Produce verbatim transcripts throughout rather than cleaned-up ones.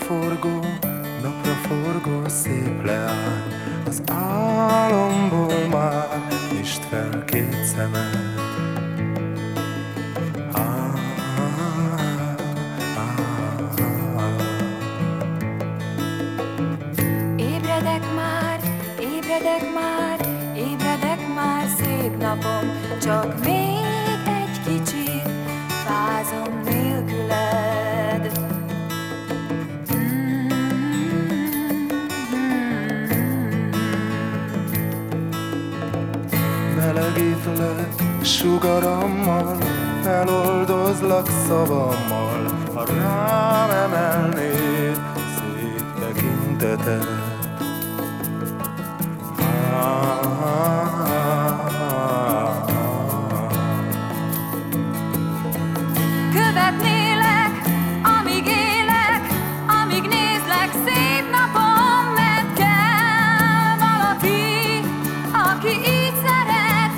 forgó, napra forgó szép leány, az álomból már nyisd fel két szemed. Ah, ah, ah. Ébredek már, ébredek már, ébredek már, szép napom, csak még egy kicsit fázom nélküled. Melegítlek sugarammal, feloldozlak szavammal, ha rám emelnéd szép tekinteted. Ah, ah, ah, ah. Követnélek, amíg élek, amíg nézlek, szép napom, mert kell valaki, aki így szeret.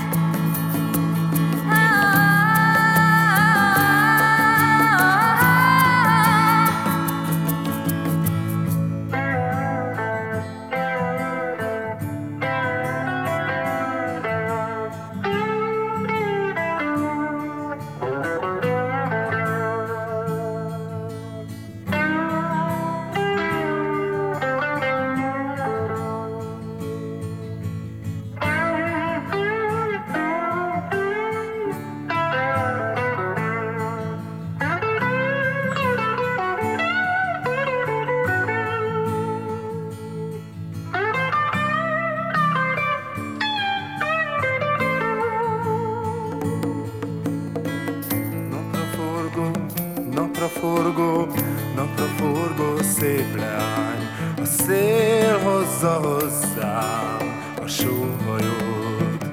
Napra forgó, napra forgó szép leány, a szél hozza hozzám a sóhajót.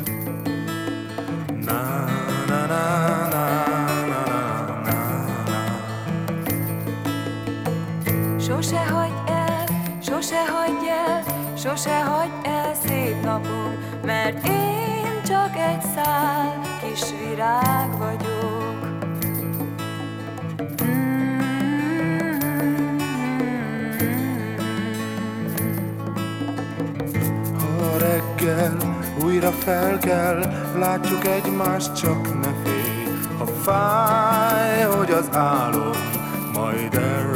Na, na, na, na, na, na, na, na. Sose hagyd el, sose hagyd el, sose hagyd el, szép napom, mert én csak egy szál kis virág vagyok. Reggel újra fel kell, látjuk egymást, csak ne félj. Ha fáj, hogy az álom majd el